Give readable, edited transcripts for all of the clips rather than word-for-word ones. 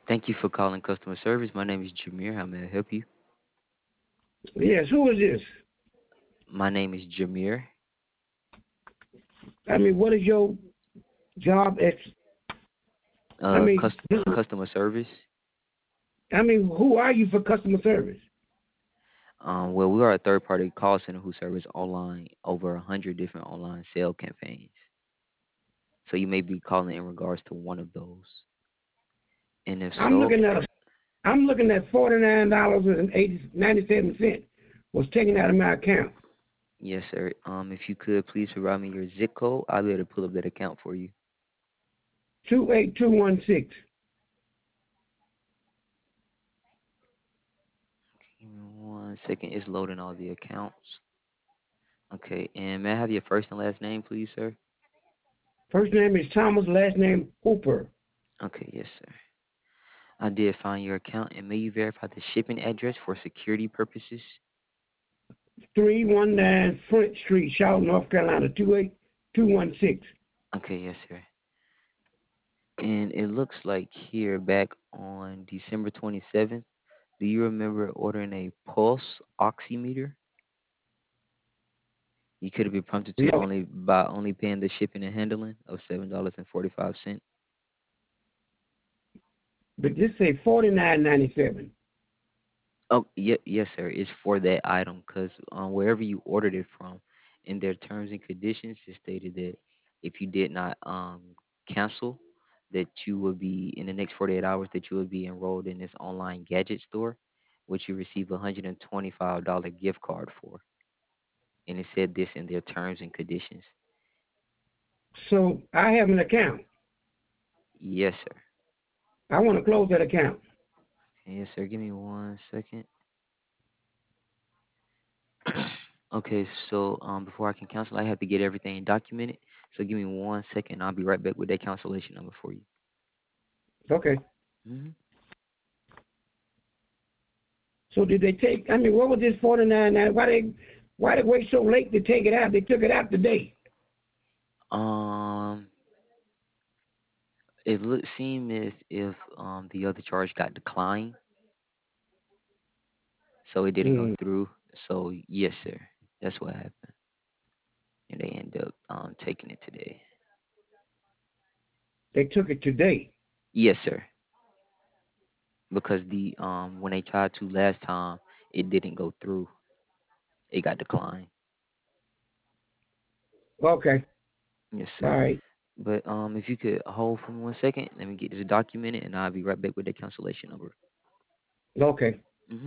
Thank you for calling customer service. My name is Jameer. How may I help you? Yes, who is this? My name is Jameer. I mean, what is your job? I mean, Customer service. who are you for customer service? Well, we are a third-party call center who serves online over 100 different online sale campaigns. So you may be calling in regards to one of those. And if I'm so, looking at $49.97 was taken out of my account. yes, sir. If you could please provide me your zip code, I'll be able to pull up that account for you. 28216. Give me 1 second. It's loading all the accounts. Okay, and may I have your first and last name, please, sir? First name is Thomas, last name Hooper. Okay, yes, sir. I did find your account, and may you verify the shipping address for security purposes? 319 Front Street, Charlotte, North Carolina, 28216. Okay, yes, sir. And it looks like here back on December 27th, do you remember ordering a pulse oximeter? You could have been prompted to No, only paying the shipping and handling of $7.45. but this say 49.97. Oh, yes, sir. It's for that item because wherever you ordered it from, in their terms and conditions, it stated that if you did not cancel, that you would be in the next 48 hours that you would be enrolled in this online gadget store, which you receive a $125 gift card for. And it said this in their terms and conditions. So I have an account. Yes, sir. I want to close that account. Yes, sir. Give me 1 second. Okay, so before I can cancel, I have to get everything documented. So give me 1 second. I'll be right back with that cancellation number for you. Okay. Hmm. So did they take? I mean, what was this 49.9? Why they wait so late to take it out? They took it out today. Um, it looked seemed as if the other charge got declined, so it didn't go Mm. through. So yes, sir, that's what happened, and they end up taking it today. They took it today. Yes, sir, because the when they tried to last time, it didn't go through. It got declined. Okay. Yes, All sir. right. But if you could hold for 1 second, let me get this documented, and I'll be right back with the cancellation number. Okay. Hmm.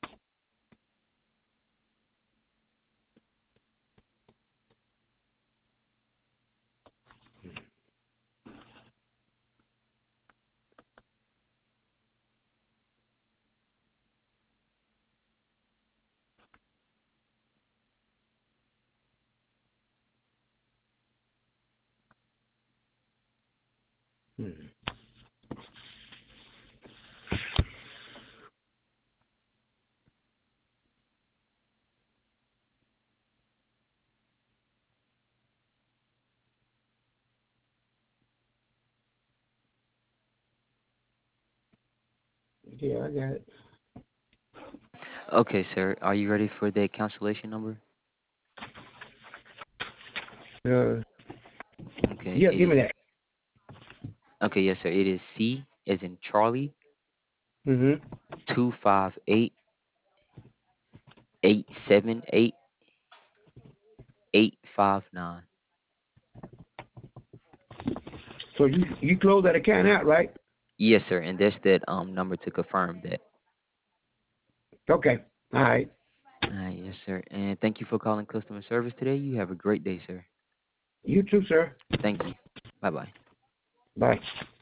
Hmm. Yeah, I got it. Okay, sir. Are you ready for the cancellation number? Uh, Okay. yeah, give me that. Okay, yes, sir. It is C as in Charlie Mm-hmm. 258 878 859. So you close that account out, right? Yes, sir. And that's that number to confirm that. Okay. All right. Yes, sir. And thank you for calling customer service today. You have a great day, sir. You too, sir. Thank you. Bye bye. Bye.